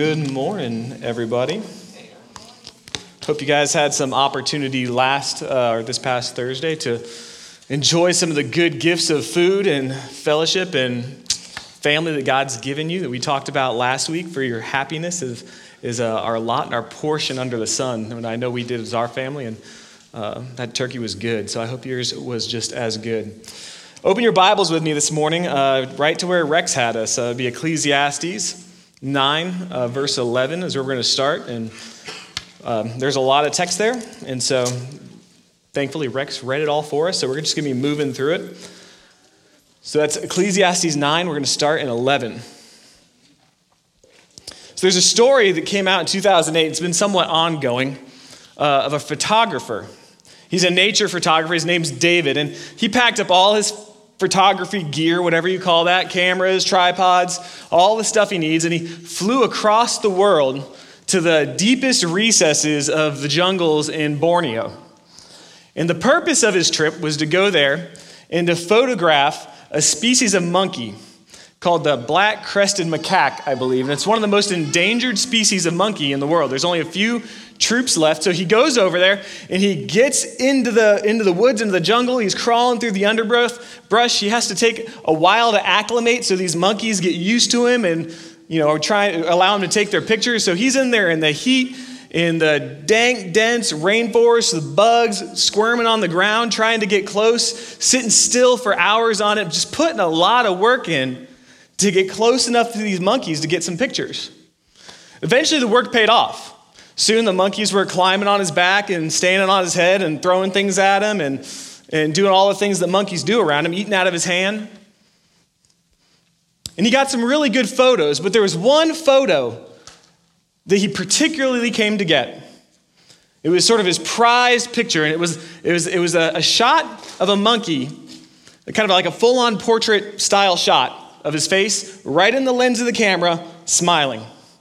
Good morning, everybody. Hope you guys had some opportunity this past Thursday to enjoy some of the good gifts of food and fellowship and family that God's given you that we talked about last week. For your happiness is our lot and our portion under the sun. And I know we did as our family, and that turkey was good. So I hope yours was just as good. Open your Bibles with me this morning, right to where Rex had us. It'll be Ecclesiastes 9, verse 11 is where we're going to start. And there's a lot of text there. And so thankfully Rex read it all for us. So we're just going to be moving through it. So that's Ecclesiastes 9. We're going to start in 11. So there's a story that came out in 2008. It's been somewhat ongoing of a photographer. He's a nature photographer. His name's David. And he packed up all his photography gear, whatever you call that, cameras, tripods, all the stuff he needs, and he flew across the world to the deepest recesses of the jungles in Borneo. And the purpose of his trip was to go there and to photograph a species of monkey called the black-crested macaque, I believe. And it's one of the most endangered species of monkey in the world. There's only a few troops left. So he goes over there and he gets into the woods, into the jungle. He's crawling through the underbrush. He has to take a while to acclimate so these monkeys get used to him and, try to allow him to take their pictures. So he's in there in the heat, in the dank, dense rainforest, the bugs squirming on the ground, trying to get close, sitting still for hours on it, just putting a lot of work in to get close enough to these monkeys to get some pictures. Eventually the work paid off. Soon the monkeys were climbing on his back and standing on his head and throwing things at him and doing all the things that monkeys do around him, eating out of his hand. And he got some really good photos, but there was one photo that he particularly came to get. It was sort of his prized picture, and it was a shot of a monkey, kind of like a full-on portrait style shot of his face, right in the lens of the camera, smiling.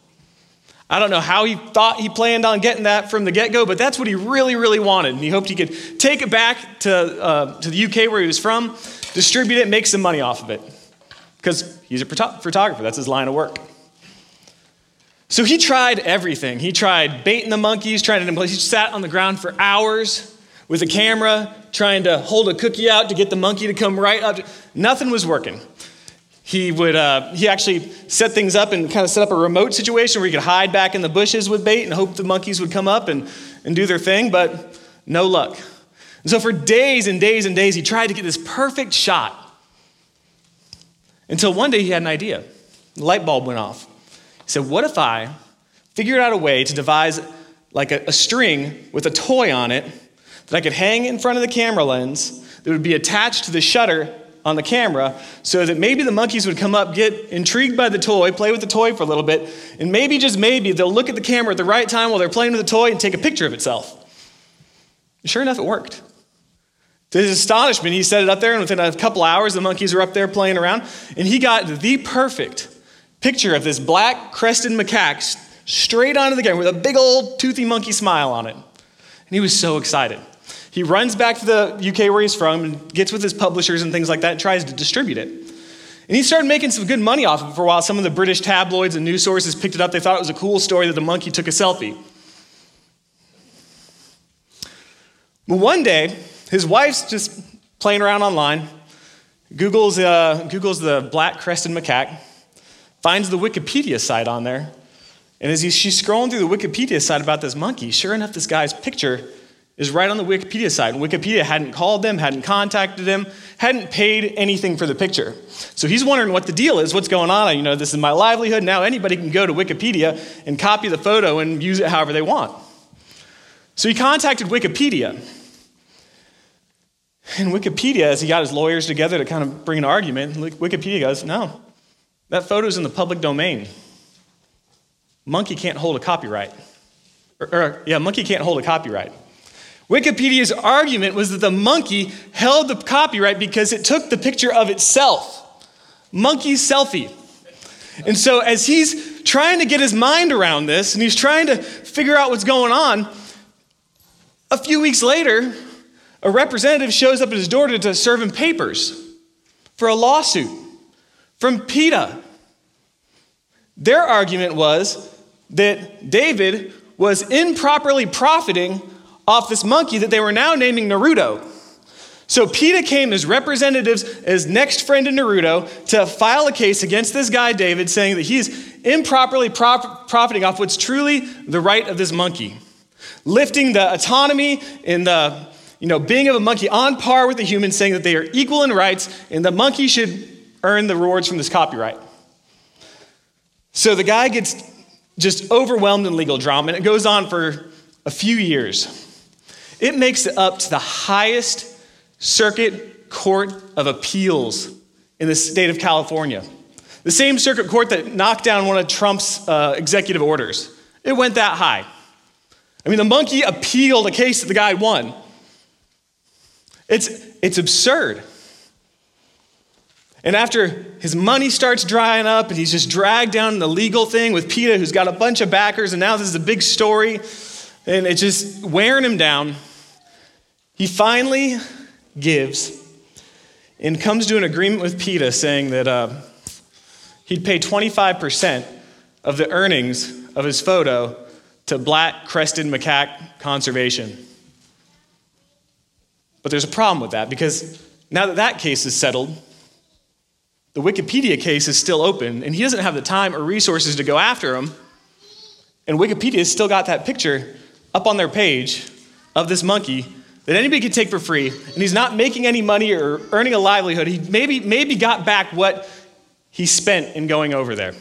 I don't know how he thought he planned on getting that from the get-go, but that's what he really, really wanted. And he hoped he could take it back to the UK where he was from, distribute it, make some money off of it. Because he's a photographer. That's his line of work. So he tried everything. He tried baiting the monkeys, he sat on the ground for hours with a camera, trying to hold a cookie out to get the monkey to come right up. Nothing was working. He actually set things up and kind of set up a remote situation where he could hide back in the bushes with bait and hope the monkeys would come up and do their thing, but no luck. And so for days and days and days, he tried to get this perfect shot until one day he had an idea. The light bulb went off. He said, what if I figured out a way to devise like a string with a toy on it that I could hang in front of the camera lens that would be attached to the shutter on the camera so that maybe the monkeys would come up, get intrigued by the toy, play with the toy for a little bit, and maybe, just maybe, they'll look at the camera at the right time while they're playing with the toy and take a picture of itself. And sure enough, it worked. To his astonishment, he set it up there, and within a couple hours, the monkeys were up there playing around, and he got the perfect picture of this black-crested macaque straight onto the camera with a big old toothy monkey smile on it. And he was so excited. He runs back to the UK where he's from and gets with his publishers and things like that and tries to distribute it. And he started making some good money off of it for a while. Some of the British tabloids and news sources picked it up. They thought it was a cool story that the monkey took a selfie. But one day, his wife's just playing around online, Googles the black-crested macaque, finds the Wikipedia site on there, and as she's scrolling through the Wikipedia site about this monkey, sure enough, this guy's picture is right on the Wikipedia site. And Wikipedia hadn't called them, hadn't contacted him, hadn't paid anything for the picture. So he's wondering what the deal is, what's going on. This is my livelihood. Now anybody can go to Wikipedia and copy the photo and use it however they want. So he contacted Wikipedia. And Wikipedia, as he got his lawyers together to kind of bring an argument, Wikipedia goes, no, that photo's in the public domain. Monkey can't hold a copyright. Monkey can't hold a copyright. Wikipedia's argument was that the monkey held the copyright because it took the picture of itself. Monkey's selfie. And so as he's trying to get his mind around this, and he's trying to figure out what's going on, a few weeks later, a representative shows up at his door to serve him papers for a lawsuit from PETA. Their argument was that David was improperly profiting off this monkey that they were now naming Naruto. So PETA came as representatives, as next friend to Naruto, to file a case against this guy, David, saying that he's improperly profiting off what's truly the right of this monkey. Lifting the autonomy and the being of a monkey on par with the human, saying that they are equal in rights and the monkey should earn the rewards from this copyright. So the guy gets just overwhelmed in legal drama, and it goes on for a few years. It makes it up to the highest Circuit Court of Appeals in the state of California. The same circuit court that knocked down one of Trump's executive orders. It went that high. I mean, the monkey appealed a case that the guy won. It's absurd. And after his money starts drying up and he's just dragged down in the legal thing with PETA, who's got a bunch of backers, and now this is a big story, and it's just wearing him down, he finally gives and comes to an agreement with PETA saying that he'd pay 25% of the earnings of his photo to Black Crested Macaque Conservation. But there's a problem with that, because now that that case is settled, the Wikipedia case is still open, and he doesn't have the time or resources to go after him. And Wikipedia's still got that picture up on their page of this monkey that anybody could take for free, and he's not making any money or earning a livelihood. He maybe got back what he spent in going over there.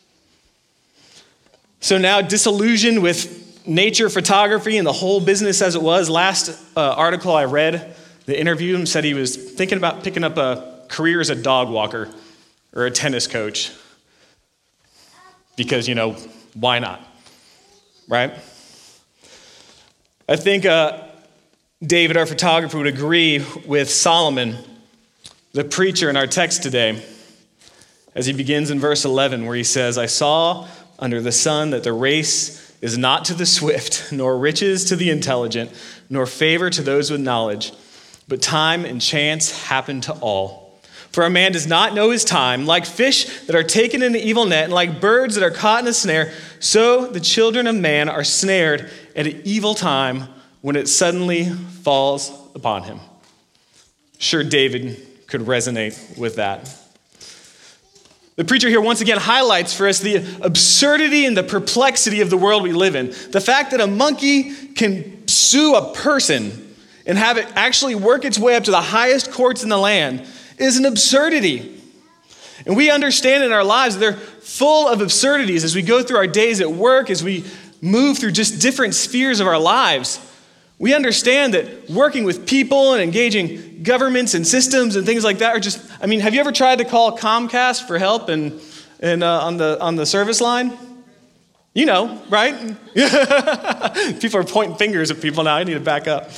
So now, disillusioned with nature photography and the whole business as it was, last article I read, the interview him said he was thinking about picking up a career as a dog walker or a tennis coach. Because, why not? Right? I think David, our photographer, would agree with Solomon, the preacher in our text today, as he begins in verse 11, where he says, I saw under the sun that the race is not to the swift, nor riches to the intelligent, nor favor to those with knowledge, but time and chance happen to all. For a man does not know his time, like fish that are taken in the evil net, and like birds that are caught in a snare, so the children of man are snared at an evil time when it suddenly falls upon him. Sure, David could resonate with that. The preacher here once again highlights for us the absurdity and the perplexity of the world we live in. The fact that a monkey can sue a person and have it actually work its way up to the highest courts in the land is an absurdity. And we understand in our lives that they're full of absurdities as we go through our days at work, as we move through just different spheres of our lives. We understand that working with people and engaging governments and systems and things like that are just, have you ever tried to call Comcast for help and on the service line? You know, right? People are pointing fingers at people now. I need to back up.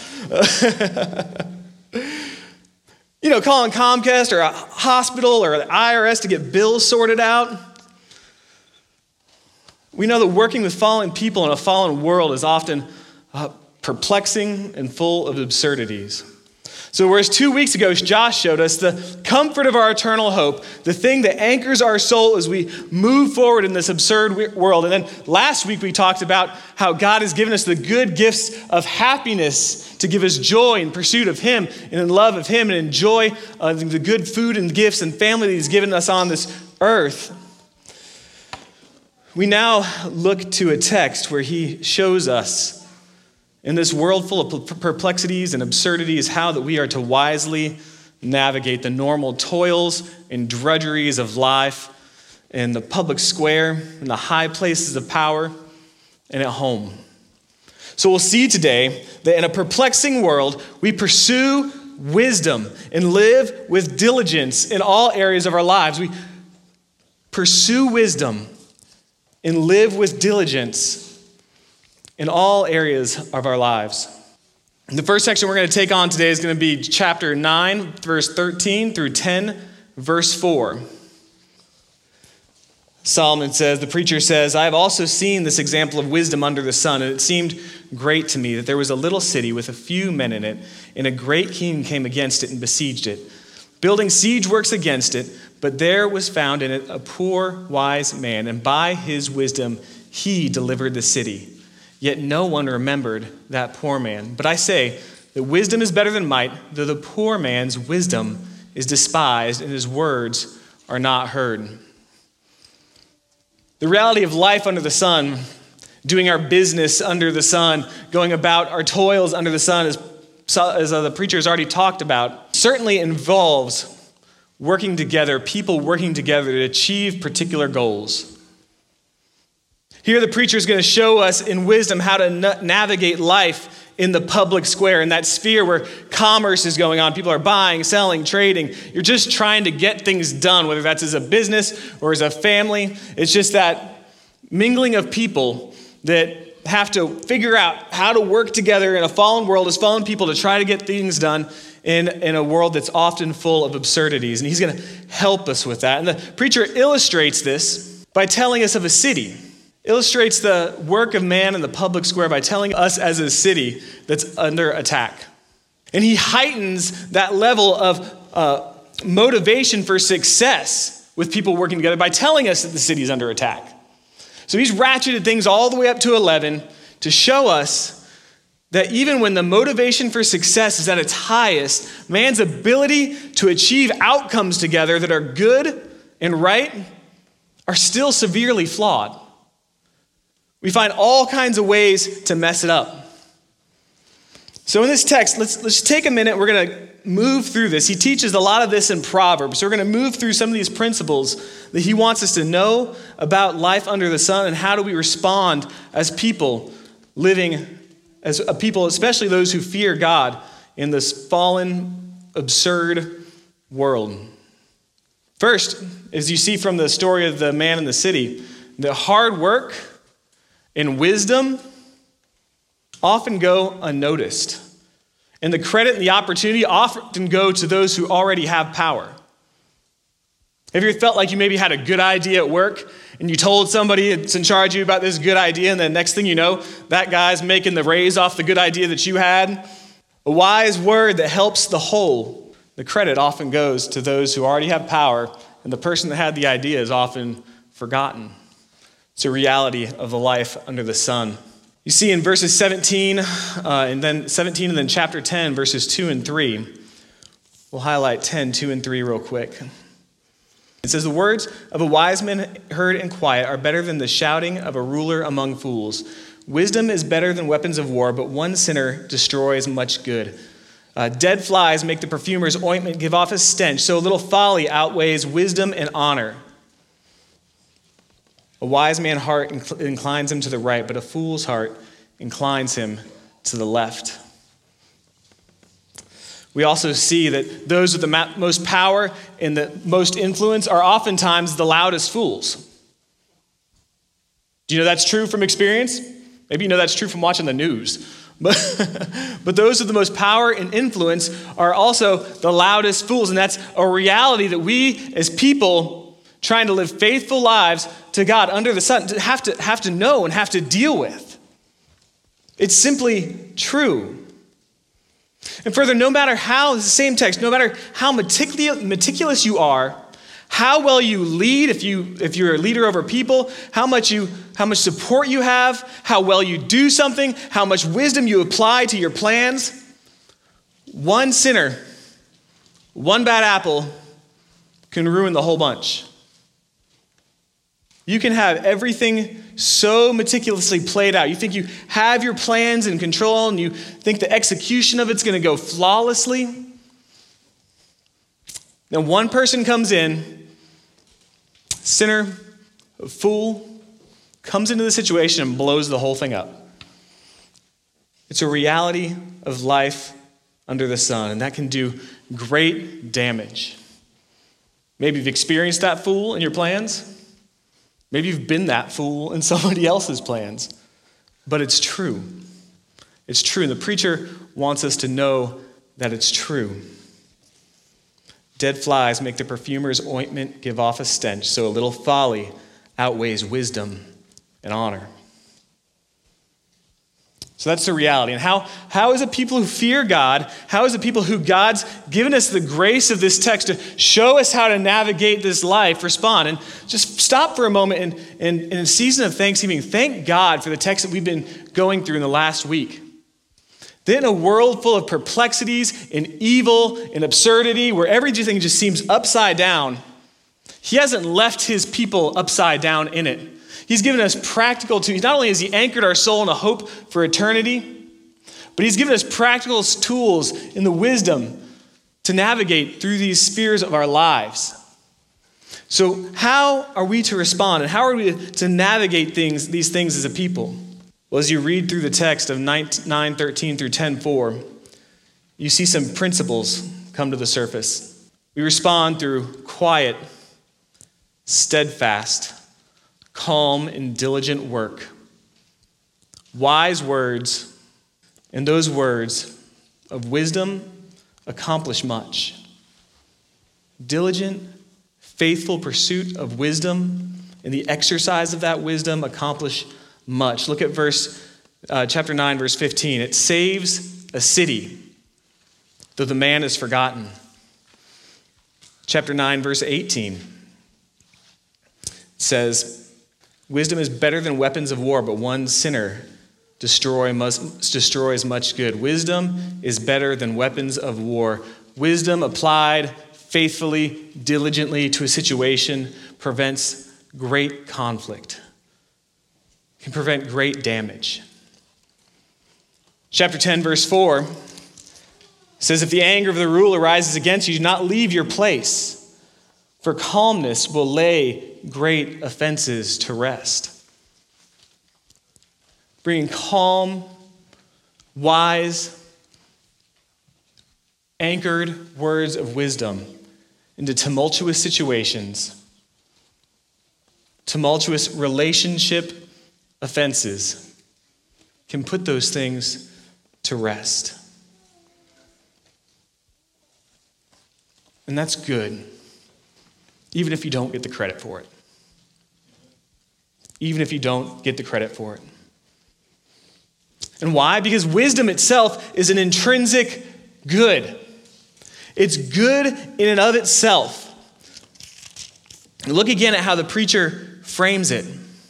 Calling Comcast or a hospital or the IRS to get bills sorted out. We know that working with fallen people in a fallen world is often perplexing and full of absurdities. So whereas 2 weeks ago, Josh showed us the comfort of our eternal hope, the thing that anchors our soul as we move forward in this absurd world. And then last week we talked about how God has given us the good gifts of happiness to give us joy in pursuit of Him and in love of Him and enjoy the good food and gifts and family that He's given us on this earth. We now look to a text where He shows us in this world full of perplexities and absurdities, how that we are to wisely navigate the normal toils and drudgeries of life in the public square, in the high places of power, and at home. So we'll see today that in a perplexing world, we pursue wisdom and live with diligence in all areas of our lives. We pursue wisdom and live with diligence in all areas of our lives. The first section we're going to take on today is going to be chapter 9, verse 13 through 10, verse 4. Solomon says, the preacher says, I have also seen this example of wisdom under the sun, and it seemed great to me that there was a little city with a few men in it, and a great king came against it and besieged it, building siege works against it, but there was found in it a poor, wise man, and by his wisdom he delivered the city. Yet no one remembered that poor man. But I say that wisdom is better than might, though the poor man's wisdom is despised and his words are not heard. The reality of life under the sun, doing our business under the sun, going about our toils under the sun, as the preacher has already talked about, certainly involves working together, people working together to achieve particular goals. Here the preacher is going to show us in wisdom how to navigate life in the public square, in that sphere where commerce is going on. People are buying, selling, trading. You're just trying to get things done, whether that's as a business or as a family. It's just that mingling of people that have to figure out how to work together in a fallen world as fallen people to try to get things done in a world that's often full of absurdities. And he's going to help us with that. And the preacher illustrates this by telling us of a city. Illustrates the work of man in the public square by telling us as a city that's under attack. And he heightens that level of motivation for success with people working together by telling us that the city is under attack. So he's ratcheted things all the way up to 11 to show us that even when the motivation for success is at its highest, man's ability to achieve outcomes together that are good and right are still severely flawed. We find all kinds of ways to mess it up. So in this text, let's take a minute. We're going to move through this. He teaches a lot of this in Proverbs. So we're going to move through some of these principles that he wants us to know about life under the sun and how do we respond as people living as a people, especially those who fear God in this fallen, absurd world. First, as you see from the story of the man in the city, the hard work and wisdom often go unnoticed. And the credit and the opportunity often go to those who already have power. Have you ever felt like you maybe had a good idea at work and you told somebody that's in charge of you about this good idea, and then next thing you know, that guy's making the raise off the good idea that you had? A wise word that helps the whole. The credit often goes to those who already have power, and the person that had the idea is often forgotten. It's a reality of the life under the sun. You see in verses 17 and then chapter 10, verses 2 and 3. We'll highlight 10, 2 and 3 real quick. It says, the words of a wise man heard in quiet are better than the shouting of a ruler among fools. Wisdom is better than weapons of war, but one sinner destroys much good. Dead flies make the perfumer's ointment give off a stench, so a little folly outweighs wisdom and honor. A wise man's heart inclines him to the right, but a fool's heart inclines him to the left. We also see that those with the most power and the most influence are oftentimes the loudest fools. Do you know that's true from experience? Maybe you know that's true from watching the news. But those with the most power and influence are also the loudest fools. And that's a reality that we as people trying to live faithful lives to God under the sun have to know and have to deal with. It's simply true. And further, no matter how, it's the same text, no matter how meticulous you are, how well you lead, if you're a leader over people, how much support you have, how well you do something, how much wisdom you apply to your plans, one sinner, one bad apple can ruin the whole bunch. You can have everything so meticulously played out. You think you have your plans in control and you think the execution of it's going to go flawlessly. Then one person comes in, sinner, a fool, comes into the situation and blows the whole thing up. It's a reality of life under the sun, and that can do great damage. Maybe you've experienced that fool in your plans. Maybe you've been that fool in somebody else's plans, but it's true. It's true, and the preacher wants us to know that it's true. Dead flies make the perfumer's ointment give off a stench, so a little folly outweighs wisdom and honor. So that's the reality. And how is a people who fear God, how is a people who God's given us the grace of this text to show us how to navigate this life respond? And just stop for a moment and in a season of Thanksgiving, thank God for the text that we've been going through in the last week. That in a world full of perplexities and evil and absurdity, where everything just seems upside down, he hasn't left his people upside down in it. He's given us practical tools. Not only has he anchored our soul in a hope for eternity, but he's given us practical tools in the wisdom to navigate through these spheres of our lives. So how are we to respond, and how are we to navigate these things as a people? Well, as you read through the text of 9:13 through 10:4, you see some principles come to the surface. We respond through quiet, steadfast, calm, and diligent work, wise words, and those words of wisdom accomplish much. Diligent, faithful pursuit of wisdom and the exercise of that wisdom accomplish much. Look at chapter 9, verse 15. It saves a city, though the man is forgotten. Chapter 9, verse 18 says, wisdom is better than weapons of war, but one sinner destroys much good. Wisdom is better than weapons of war. Wisdom applied faithfully, diligently to a situation prevents great conflict, can prevent great damage. Chapter 10, verse 4 says, if the anger of the ruler rises against you, do not leave your place, for calmness will lay great offenses to rest. Bringing calm, wise, anchored words of wisdom into tumultuous situations, tumultuous relationship offenses, can put those things to rest. And that's good, even if you don't get the credit for it. Even if you don't get the credit for it. And why? Because wisdom itself is an intrinsic good. It's good in and of itself. Look again at how the preacher frames it.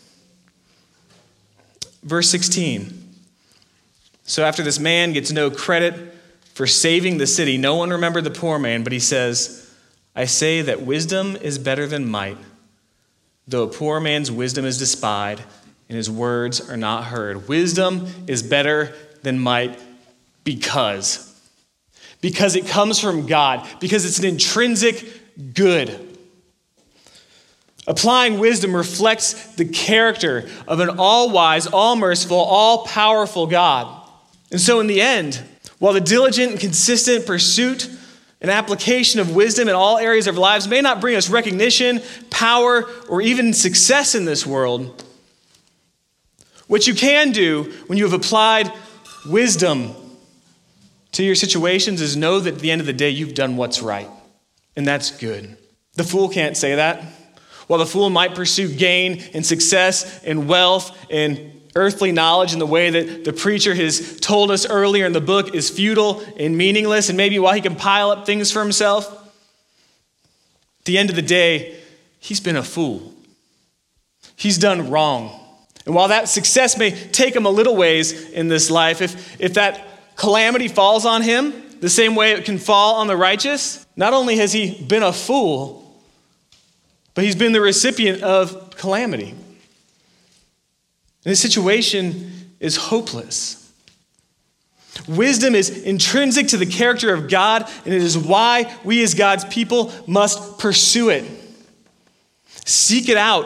Verse 16. So after this man gets no credit for saving the city, no one remembered the poor man, but he says, I say that wisdom is better than might, though a poor man's wisdom is despised and his words are not heard. Wisdom is better than might because it comes from God, because it's an intrinsic good. Applying wisdom reflects the character of an all-wise, all-merciful, all-powerful God. And so in the end, while the diligent and consistent pursuit and application of wisdom in all areas of our lives may not bring us recognition, power, or even success in this world, what you can do when you have applied wisdom to your situations is know that at the end of the day, you've done what's right. And that's good. The fool can't say that. While the fool might pursue gain and success and wealth and earthly knowledge in the way that the preacher has told us earlier in the book is futile and meaningless, and maybe while he can pile up things for himself, at the end of the day, he's been a fool. He's done wrong. And while that success may take him a little ways in this life, if that calamity falls on him the same way it can fall on the righteous, not only has he been a fool, but he's been the recipient of calamity. And his situation is hopeless. Wisdom is intrinsic to the character of God, and it is why we as God's people must pursue it. Seek it out.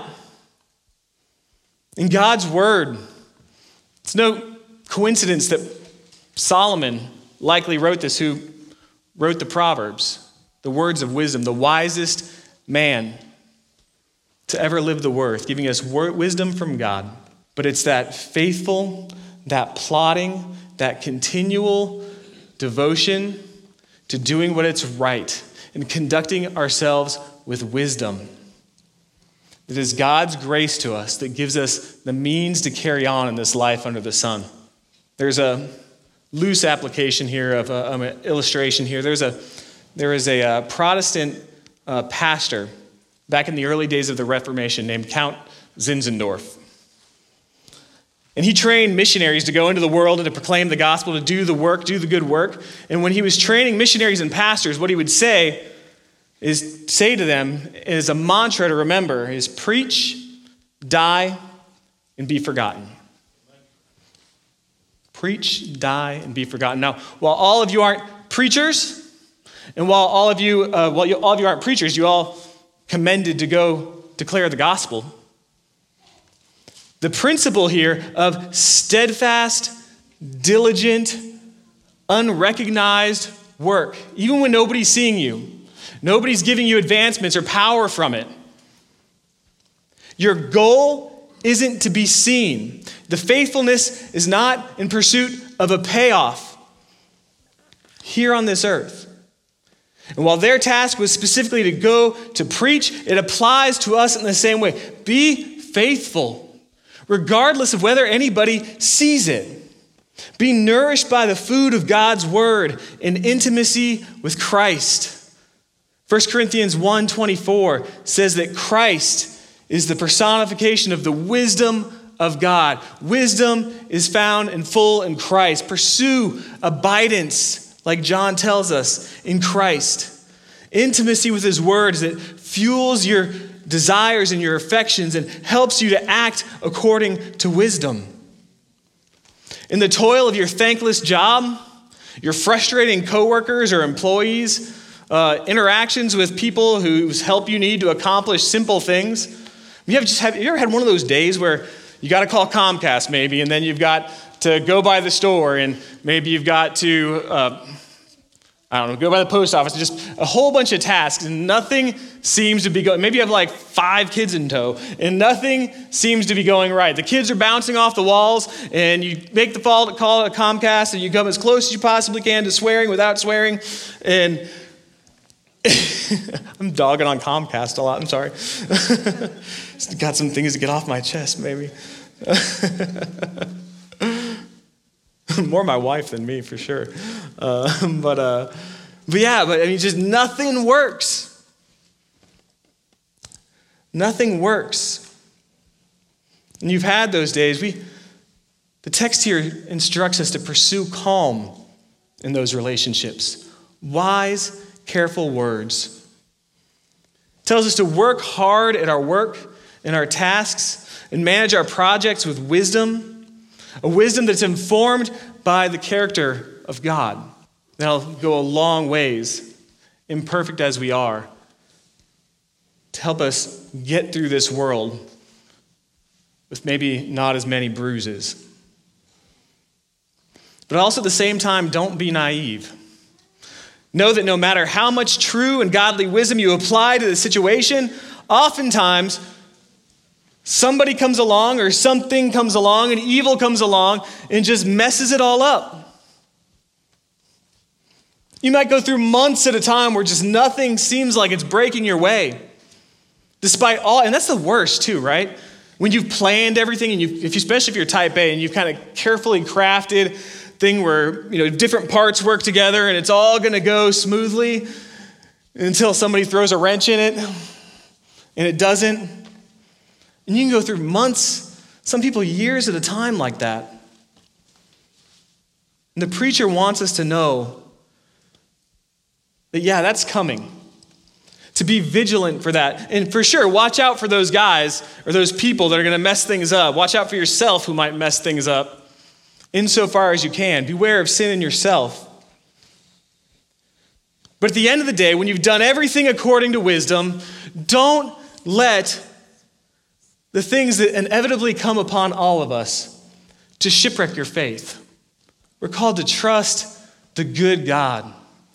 In God's word, it's no coincidence that Solomon likely wrote this, who wrote the Proverbs, the words of wisdom, the wisest man to ever live the earth, giving us wisdom from God. But it's that faithful, that plodding, that continual devotion to doing what is right and conducting ourselves with wisdom. It is God's grace to us that gives us the means to carry on in this life under the sun. There's a loose application here of an illustration here. There is a Protestant pastor back in the early days of the Reformation named Count Zinzendorf. And he trained missionaries to go into the world and to proclaim the gospel, to do the work, do the good work. And when he was training missionaries and pastors, what he would say to them is a mantra to remember is preach, die, and be forgotten. Preach, die, and be forgotten. Now, while all of you aren't preachers, and while all of you aren't preachers, you all commended to go declare the gospel. The principle here of steadfast, diligent, unrecognized work, even when nobody's seeing you, nobody's giving you advancements or power from it. Your goal isn't to be seen. The faithfulness is not in pursuit of a payoff here on this earth. And while their task was specifically to go to preach, it applies to us in the same way. Be faithful, regardless of whether anybody sees it. Be nourished by the food of God's word in intimacy with Christ. 1 Corinthians 1:24 says that Christ is the personification of the wisdom of God. Wisdom is found in full in Christ. Pursue abidance, like John tells us, in Christ. Intimacy with his words that fuels your desires and your affections and helps you to act according to wisdom. In the toil of your thankless job, your frustrating coworkers or employees, interactions with people whose help you need to accomplish simple things. Have you ever had one of those days where you got to call Comcast maybe, and then you've got to go by the store, and maybe you've got to, go by the post office, and just a whole bunch of tasks, and nothing seems to be going. Maybe you have like 5 kids in tow, and nothing seems to be going right. The kids are bouncing off the walls, and you make the call to Comcast, and you come as close as you possibly can to swearing without swearing, and I'm dogging on Comcast a lot, I'm sorry. Got some things to get off my chest, maybe. More my wife than me, for sure. But I mean, just nothing works. Nothing works. And you've had those days. The text here instructs us to pursue calm in those relationships. Wise, careful words. It tells us to work hard at our work and our tasks and manage our projects with wisdom, a wisdom that's informed by the character of God. That'll go a long ways, imperfect as we are, to help us get through this world with maybe not as many bruises. But also at the same time, don't be naive. Know that no matter how much true and godly wisdom you apply to the situation, oftentimes somebody comes along or something comes along and evil comes along and just messes it all up. You might go through months at a time where just nothing seems like it's breaking your way. Despite all, and that's the worst too, right? When you've planned everything, and especially if you're type A and you've kind of carefully crafted thing where different parts work together and it's all going to go smoothly until somebody throws a wrench in it and it doesn't. And you can go through months, some people years at a time like that. And the preacher wants us to know that, that's coming. To be vigilant for that. And for sure, watch out for those guys or those people that are going to mess things up. Watch out for yourself who might mess things up insofar as you can. Beware of sin in yourself. But at the end of the day, when you've done everything according to wisdom, don't let the things that inevitably come upon all of us to shipwreck your faith. We're called to trust the good God.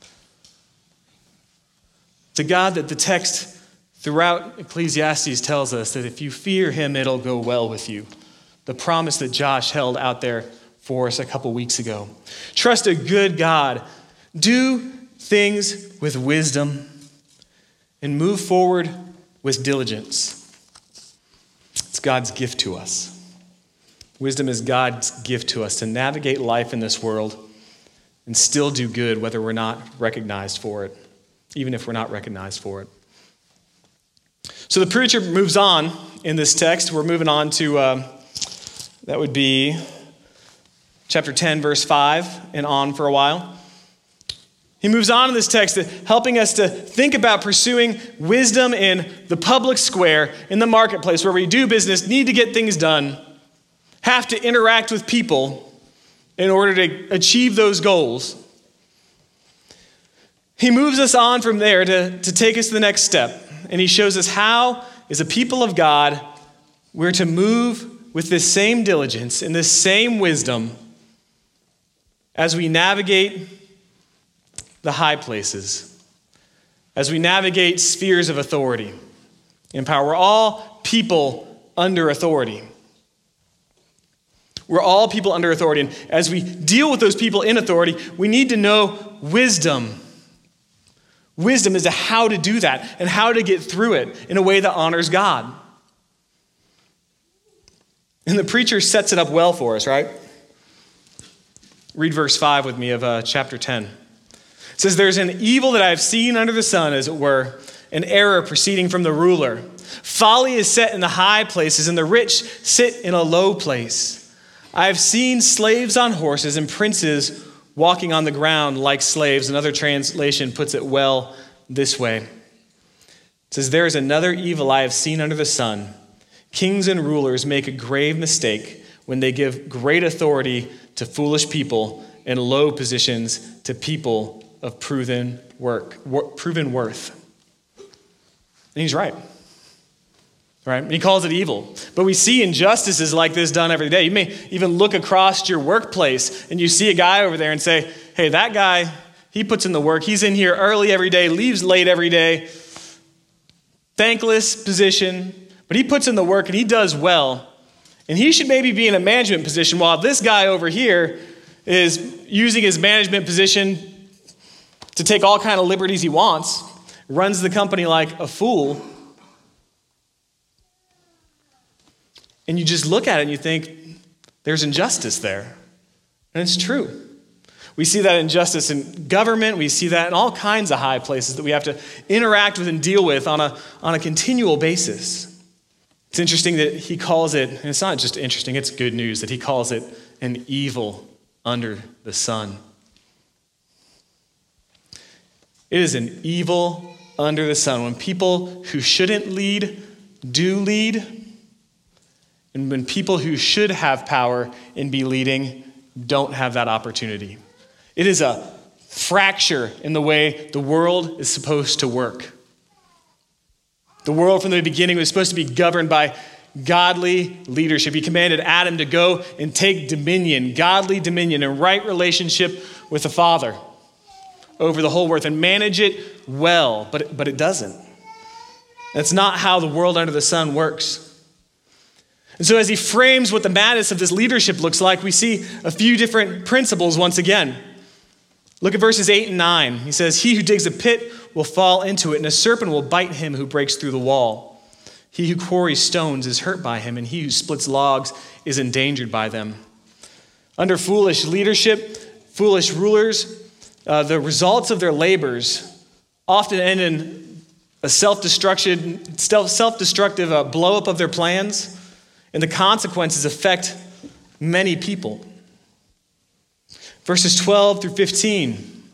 The God that the text throughout Ecclesiastes tells us that if you fear him, it'll go well with you. The promise that Josh held out there for us a couple weeks ago. Trust a good God. Do things with wisdom and move forward with diligence. It's God's gift to us. Wisdom is God's gift to us to navigate life in this world and still do good whether we're not recognized for it, even if we're not recognized for it. So the preacher moves on in this text. We're moving on to, that would be chapter 10, verse 5, and on for a while. He moves on in this text, helping us to think about pursuing wisdom in the public square, in the marketplace, where we do business, need to get things done, have to interact with people in order to achieve those goals. He moves us on from there to take us to the next step. And he shows us how, as a people of God, we're to move with this same diligence and this same wisdom as we navigate the high places, as we navigate spheres of authority and power. We're all people under authority. We're all people under authority. And as we deal with those people in authority, we need to know wisdom. Wisdom as to how to do that and how to get through it in a way that honors God. And the preacher sets it up well for us, right? Read verse 5 with me of chapter 10. It says, "There's an evil that I have seen under the sun, as it were, an error proceeding from the ruler. Folly is set in the high places, and the rich sit in a low place. I have seen slaves on horses and princes walking on the ground like slaves." Another translation puts it well this way. It says, "There is another evil I have seen under the sun. Kings and rulers make a grave mistake when they give great authority to foolish people and low positions to people of proven worth." And he's right. Right? He calls it evil. But we see injustices like this done every day. You may even look across your workplace and you see a guy over there and say, hey, that guy, he puts in the work. He's in here early every day, leaves late every day. Thankless position, but he puts in the work and he does well. And he should maybe be in a management position while this guy over here is using his management position to take all kind of liberties he wants, runs the company like a fool. And you just look at it and you think, there's injustice there. And it's true. We see that injustice in government. We see that in all kinds of high places that we have to interact with and deal with on a continual basis. It's interesting that he calls it, and it's not just interesting, it's good news that he calls it an evil under the sun. It is an evil under the sun. When people who shouldn't lead do lead, and when people who should have power and be leading don't have that opportunity. It is a fracture in the way the world is supposed to work. The world from the beginning was supposed to be governed by godly leadership. He commanded Adam to go and take dominion, godly dominion, and right relationship with the Father over the whole earth and manage it well, but it doesn't. That's not how the world under the sun works. And so as he frames what the madness of this leadership looks like, we see a few different principles once again. Look at verses 8 and 9. He says, "He who digs a pit will fall into it, and a serpent will bite him who breaks through the wall. He who quarries stones is hurt by him, and he who splits logs is endangered by them." Under foolish leadership, foolish rulers, the results of their labors often end in a self-destructive blow-up of their plans, and the consequences affect many people. Verses 12 through 15.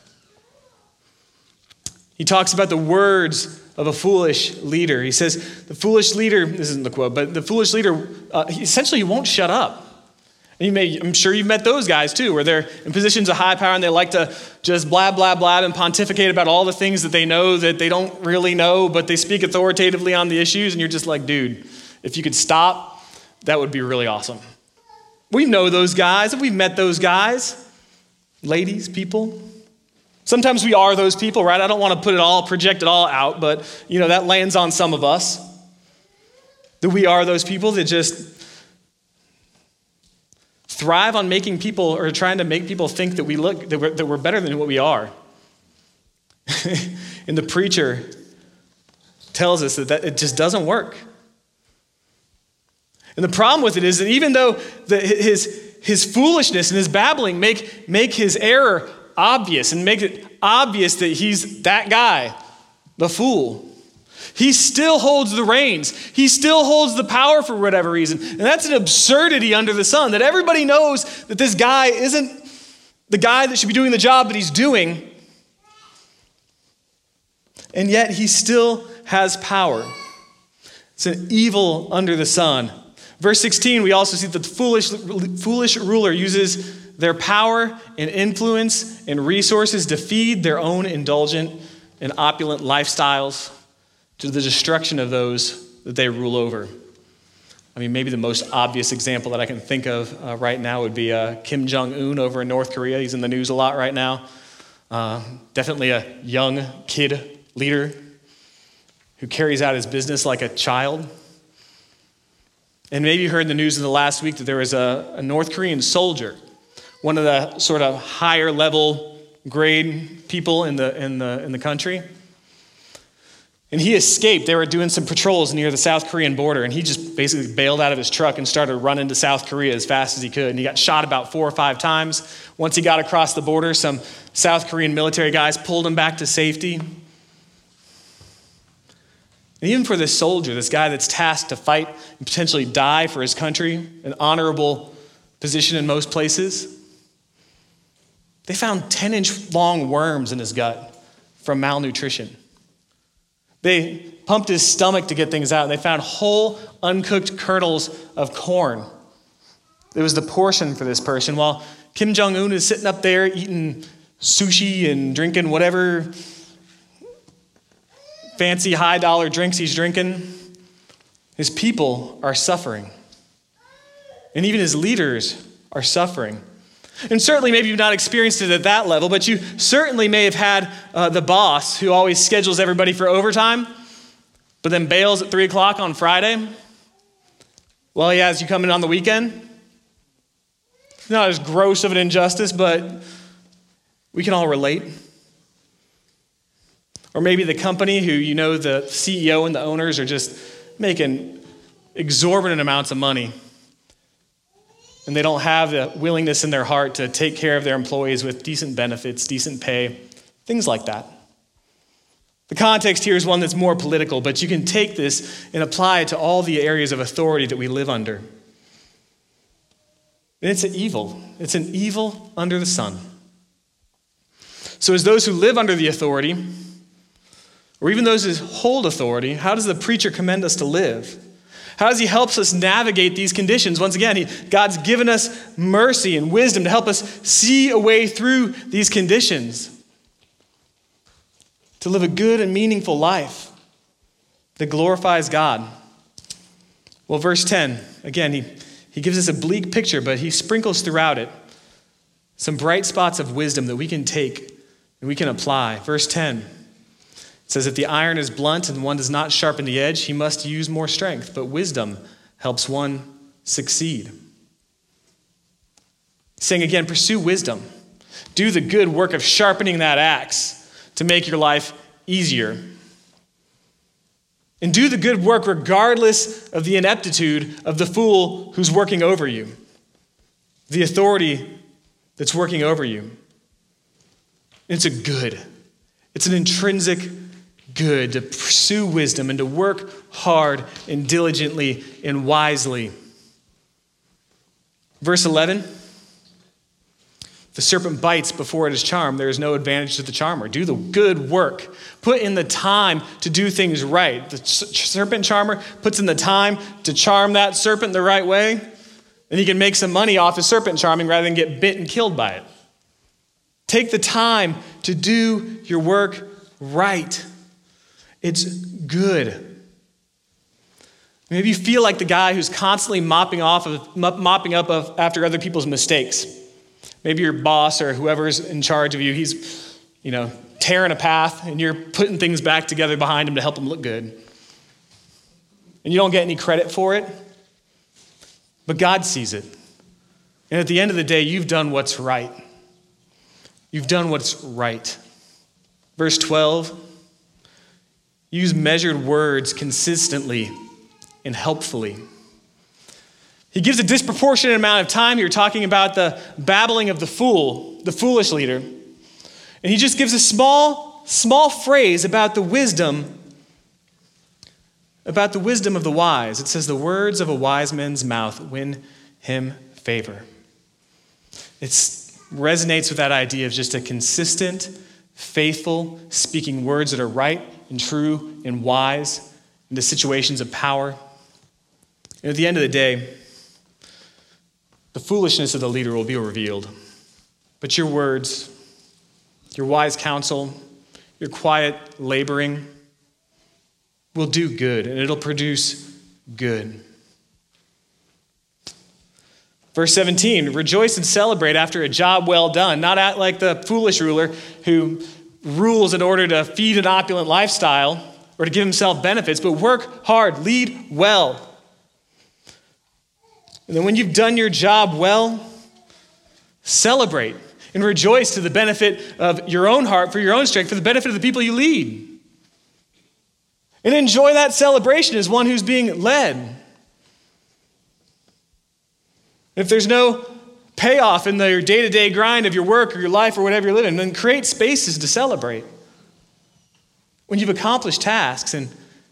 He talks about the words of a foolish leader. He says, the foolish leader, this isn't the quote, but the foolish leader, essentially he won't shut up. And I'm sure you've met those guys too, where they're in positions of high power and they like to just blab, blab, blab and pontificate about all the things that they know that they don't really know, but they speak authoritatively on the issues. And you're just like, dude, if you could stop, that would be really awesome. We know those guys. We've met those guys. Ladies, people. Sometimes we are those people, right? I don't want to project it all out, but that lands on some of us. That we are those people that just thrive on making people or trying to make people think that we're better than what we are. And the preacher tells us that it just doesn't work. And the problem with it is that even though his foolishness and his babbling make his error obvious and make it obvious that he's that guy, the fool, he still holds the reins. He still holds the power for whatever reason. And that's an absurdity under the sun, that everybody knows that this guy isn't the guy that should be doing the job that he's doing. And yet he still has power. It's an evil under the sun. Verse 16, we also see that the foolish ruler uses their power and influence and resources to feed their own indulgent and opulent lifestyles to the destruction of those that they rule over. I mean, maybe the most obvious example that I can think of right now would be Kim Jong-un over in North Korea. He's in the news a lot right now. Definitely a young kid leader who carries out his business like a child. And maybe you heard in the news in the last week that there was a North Korean soldier, one of the sort of higher level grade people in the country. And he escaped. They were doing some patrols near the South Korean border, and he just basically bailed out of his truck and started running to South Korea as fast as he could. And he got shot about 4 or 5 times. Once he got across the border, some South Korean military guys pulled him back to safety. And even for this soldier, this guy that's tasked to fight and potentially die for his country, an honorable position in most places, they found 10-inch long worms in his gut from malnutrition. They pumped his stomach to get things out, and they found whole, uncooked kernels of corn. It was the portion for this person, while Kim Jong-un is sitting up there eating sushi and drinking whatever fancy high-dollar drinks he's drinking. His people are suffering. And even his leaders are suffering. And certainly maybe you've not experienced it at that level, but you certainly may have had the boss who always schedules everybody for overtime, but then bails at 3 o'clock on Friday while he has you come in on the weekend. It's not as gross of an injustice, but we can all relate. Or maybe the company who you know the CEO and the owners are just making exorbitant amounts of money, and they don't have the willingness in their heart to take care of their employees with decent benefits, decent pay, things like that. The context here is one that's more political, but you can take this and apply it to all the areas of authority that we live under. And it's an evil. It's an evil under the sun. So as those who live under the authority, or even those who hold authority, how does the preacher commend us to live? How does he help us navigate these conditions? Once again, God's given us mercy and wisdom to help us see a way through these conditions, to live a good and meaningful life that glorifies God. Well, verse 10, again, he gives us a bleak picture, but he sprinkles throughout it some bright spots of wisdom that we can take and we can apply. Verse 10. It says, if the iron is blunt and one does not sharpen the edge, he must use more strength, but wisdom helps one succeed. Saying again, pursue wisdom. Do the good work of sharpening that axe to make your life easier. And do the good work regardless of the ineptitude of the fool who's working over you, the authority that's working over you. It's a good. It's an intrinsic good to pursue wisdom and to work hard and diligently and wisely. Verse 11, the serpent bites before it is charmed. There is no advantage to the charmer. Do the good work. Put in the time to do things right. The serpent charmer puts in the time to charm that serpent the right way, and he can make some money off his serpent charming rather than get bit and killed by it. Take the time to do your work right. It's good. Maybe you feel like the guy who's constantly mopping up after other people's mistakes. Maybe your boss or whoever's in charge of you, he's, tearing a path and you're putting things back together behind him to help him look good. And you don't get any credit for it, but God sees it. And at the end of the day, you've done what's right. You've done what's right. Verse 12, use measured words consistently and helpfully. He gives a disproportionate amount of time here talking about the babbling of the fool, the foolish leader. And he just gives a small phrase about the wisdom of the wise. It says, the words of a wise man's mouth win him favor. It resonates with that idea of just a consistent, faithful, speaking words that are right and true and wise into situations of power. And at the end of the day, the foolishness of the leader will be revealed. But your words, your wise counsel, your quiet laboring will do good, and it'll produce good. Verse 17, rejoice and celebrate after a job well done, not act like the foolish ruler who rules in order to feed an opulent lifestyle or to give himself benefits, but work hard, lead well. And then when you've done your job well, celebrate and rejoice to the benefit of your own heart, for your own strength, for the benefit of the people you lead. And enjoy that celebration as one who's being led. If there's no payoff in your day-to-day grind of your work or your life or whatever you're living, then create spaces to celebrate. When you've accomplished tasks and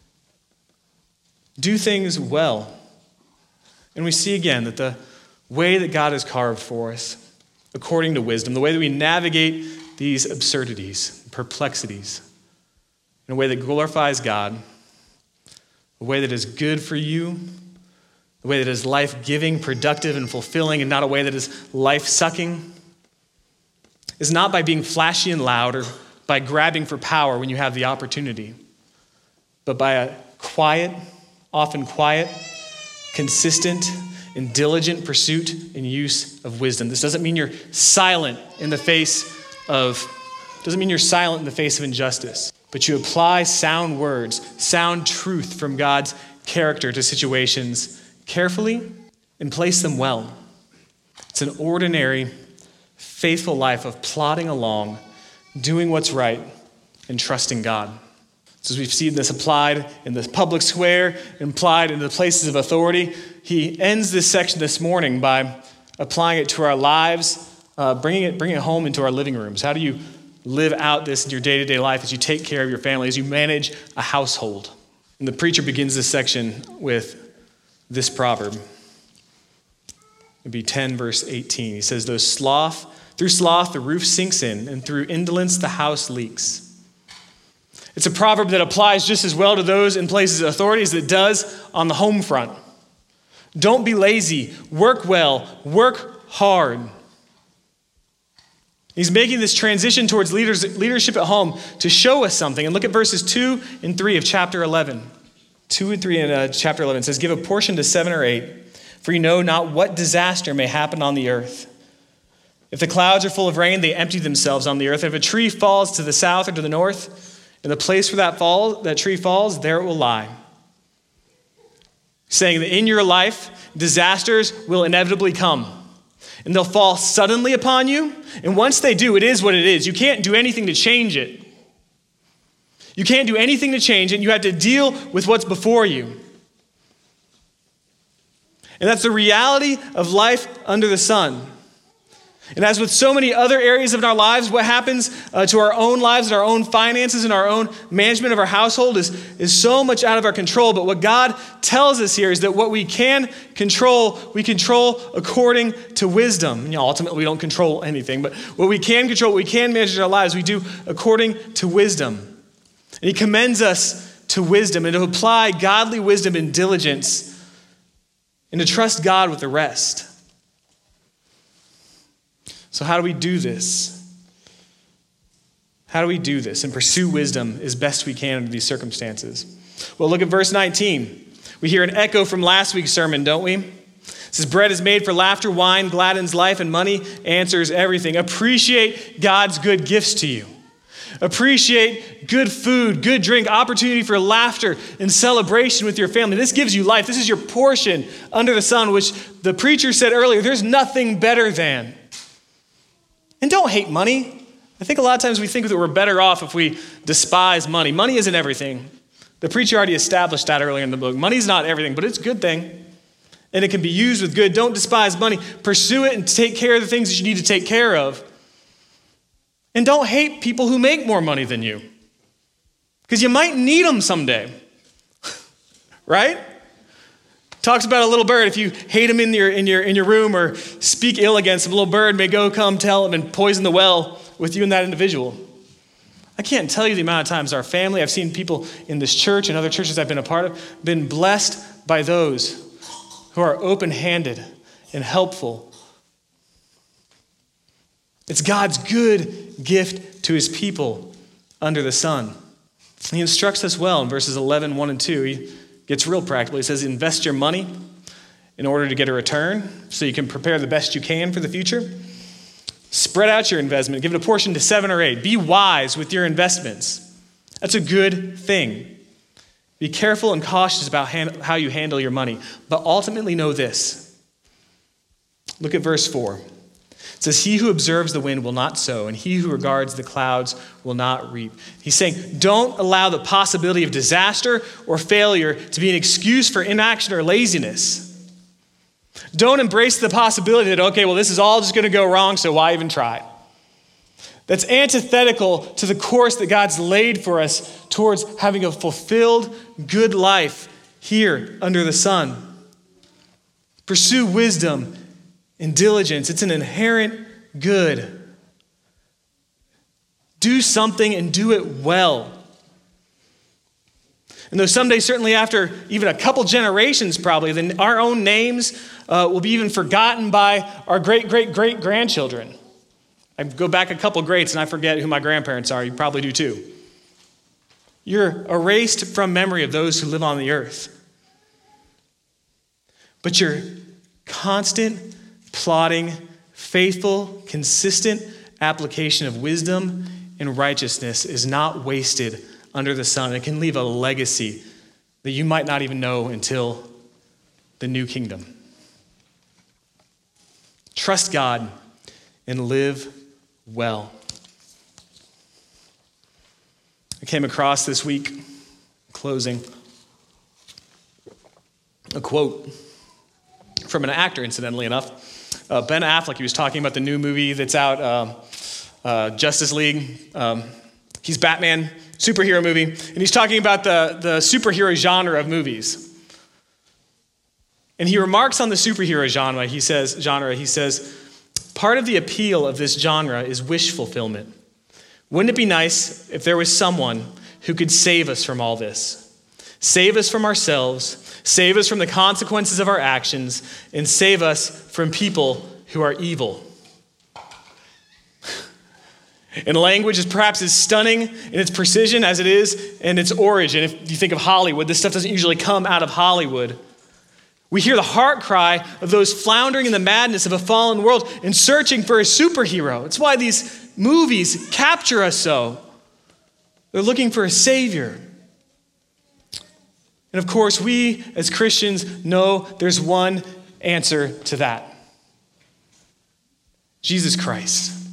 do things well. And we see again that the way that God has carved for us, according to wisdom, the way that we navigate these absurdities, perplexities, in a way that glorifies God, a way that is good for you, a way that is life-giving, productive, and fulfilling, and not a way that is life-sucking, is not by being flashy and loud or by grabbing for power when you have the opportunity, but by a quiet, often quiet, consistent, and diligent pursuit and use of wisdom. This doesn't mean you're silent in the face of injustice, but you apply sound words, sound truth from God's character to situations carefully and place them well. It's an ordinary, faithful life of plodding along, doing what's right, and trusting God. So as we've seen this applied in the public square and applied in the places of authority, he ends this section this morning by applying it to our lives, bringing it home into our living rooms. How do you live out this in your day-to-day life as you take care of your family, as you manage a household? And the preacher begins this section with this proverb. It'd be 10 verse 18. He says, through sloth the roof sinks in, and through indolence the house leaks. It's a proverb that applies just as well to those in places of authority as it does on the home front. Don't be lazy. Work well. Work hard. He's making this transition towards leadership at home to show us something. And look at verses 2 and 3 of chapter 11. 2 and 3 in chapter 11 it says, give a portion to 7 or 8, for you know not what disaster may happen on the earth. If the clouds are full of rain, they empty themselves on the earth. If a tree falls to the south or to the north, in the place where that tree falls, there it will lie. Saying that in your life, disasters will inevitably come. And they'll fall suddenly upon you. And once they do, it is what it is. You can't do anything to change it. You can't do anything to change it. You have to deal with what's before you. And that's the reality of life under the sun. And as with so many other areas of our lives, what happens to our own lives and our own finances and our own management of our household is so much out of our control. But what God tells us here is that what we can control, we control according to wisdom. Ultimately, we don't control anything, but what we can control, what we can manage in our lives, we do according to wisdom. And he commends us to wisdom and to apply godly wisdom and diligence and to trust God with the rest. So how do we do this? How do we do this and pursue wisdom as best we can under these circumstances? Well, look at verse 19. We hear an echo from last week's sermon, don't we? It says, bread is made for laughter, wine gladdens life, and money answers everything. Appreciate God's good gifts to you. Appreciate good food, good drink, opportunity for laughter and celebration with your family. This gives you life. This is your portion under the sun, which the preacher said earlier, there's nothing better than. And don't hate money. I think a lot of times we think that we're better off if we despise money. Money isn't everything. The preacher already established that earlier in the book. Money's not everything, but it's a good thing. and it can be used with good. Don't despise money. Pursue it and take care of the things that you need to take care of. And don't hate people who make more money than you, because you might need them someday, right? Talks about a little bird. If you hate him in your room or speak ill against him, a little bird may come tell him and poison the well with you and that individual. I can't tell you the amount of times our family, I've seen people in this church and other churches I've been a part of, been blessed by those who are open-handed and helpful. It's God's good gift to his people under the sun. He instructs us well in verses 11, 1 and 2. He gets real practical. He says, invest your money in order to get a return so you can prepare the best you can for the future. Spread out your investment. Give it a portion to 7 or 8. Be wise with your investments. That's a good thing. Be careful and cautious about how you handle your money. But ultimately know this. Look at verse 4. It says, he who observes the wind will not sow, and he who regards the clouds will not reap. He's saying, don't allow the possibility of disaster or failure to be an excuse for inaction or laziness. Don't embrace the possibility that, okay, well, this is all just going to go wrong, so why even try? That's antithetical to the course that God's laid for us towards having a fulfilled, good life here under the sun. Pursue wisdom and diligence. It's an inherent good. Do something and do it well. And though someday, certainly after even a couple generations probably, then our own names will be even forgotten by our great-great-great-grandchildren. I go back a couple greats and I forget who my grandparents are. You probably do too. You're erased from memory of those who live on the earth. But your constant, plodding, faithful, consistent application of wisdom and righteousness is not wasted under the sun. It can leave a legacy that you might not even know until the new kingdom. Trust God and live well. I came across this week, closing, a quote from an actor, incidentally enough. Ben Affleck, he was talking about the new movie that's out, Justice League. He's Batman, superhero movie, and he's talking about the superhero genre of movies. And he remarks on the superhero genre, he says, part of the appeal of this genre is wish fulfillment. Wouldn't it be nice if there was someone who could save us from all this? Save us from ourselves, save us from the consequences of our actions, and save us from people who are evil. And language is perhaps as stunning in its precision as it is in its origin. If you think of Hollywood, this stuff doesn't usually come out of Hollywood. We hear the heart cry of those floundering in the madness of a fallen world and searching for a superhero. It's why these movies capture us so. They're looking for a savior. And of course, we as Christians know there's one answer to that. Jesus Christ.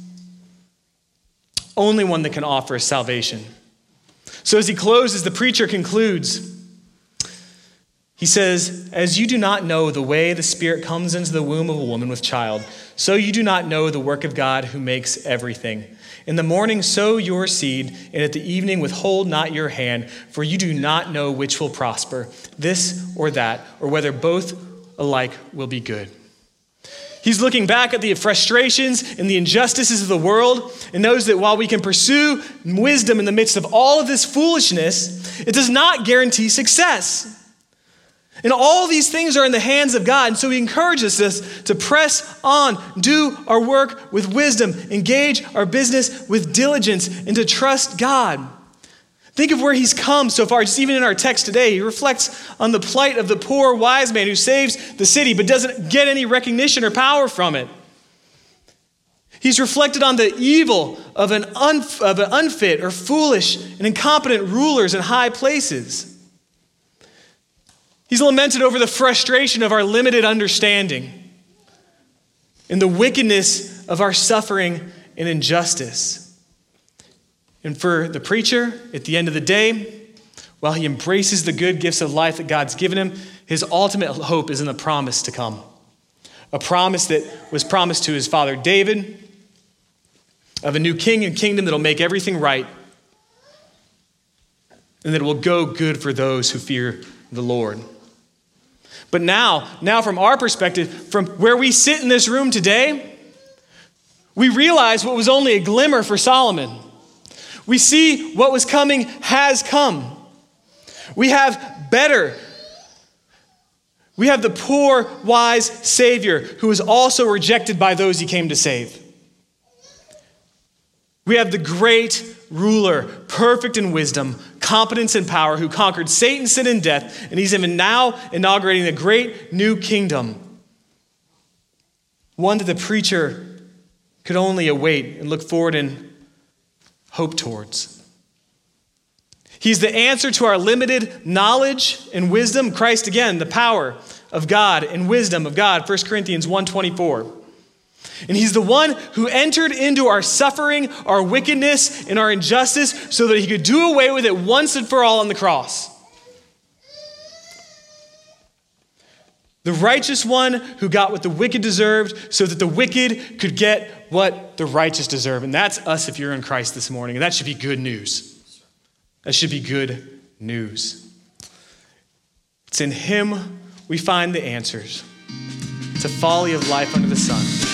Only one that can offer us salvation. So as he closes, the preacher concludes. He says, as you do not know the way the Spirit comes into the womb of a woman with child, so you do not know the work of God who makes everything. In the morning sow your seed, and at the evening withhold not your hand, for you do not know which will prosper, this or that, or whether both alike will be good. He's looking back at the frustrations and the injustices of the world and knows that while we can pursue wisdom in the midst of all of this foolishness, it does not guarantee success. And all these things are in the hands of God. And so he encourages us to press on, do our work with wisdom, engage our business with diligence, and to trust God. Think of where he's come so far. Just even in our text today, he reflects on the plight of the poor wise man who saves the city but doesn't get any recognition or power from it. He's reflected on the evil of an unfit or foolish and incompetent rulers in high places. He's lamented over the frustration of our limited understanding and the wickedness of our suffering and injustice. And for the preacher, at the end of the day, while he embraces the good gifts of life that God's given him, his ultimate hope is in the promise to come. A promise that was promised to his father David of a new king and kingdom that'll make everything right and that it will go good for those who fear the Lord. But now from our perspective, from where we sit in this room today, we realize what was only a glimmer for Solomon. We see what was coming has come. We have better. We have the poor, wise Savior who was also rejected by those he came to save. We have the great ruler, perfect in wisdom, competence and power, who conquered Satan, sin, and death, and he's even now inaugurating a great new kingdom. One that the preacher could only await and look forward and hope towards. He's the answer to our limited knowledge and wisdom. Christ, again, the power of God and wisdom of God, 1 Corinthians 1:24. And he's the one who entered into our suffering, our wickedness, and our injustice so that he could do away with it once and for all on the cross. The righteous one who got what the wicked deserved so that the wicked could get what the righteous deserve. And that's us if you're in Christ this morning. And that should be good news. That should be good news. It's in him we find the answers to folly of life under the sun.